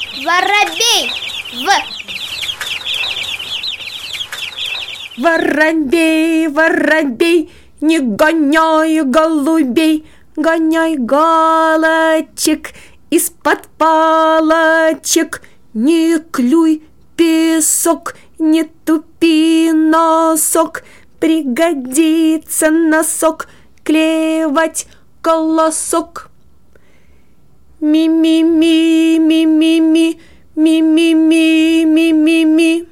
Воробей. Воробей, воробей, не гоняй голубей, гоняй галочек из-под палочек. Не клюй песок, не тупи носок, пригодится носок клевать колосок. Ми-ми-ми, ми-ми-ми, ми-ми-ми, ми-ми-ми.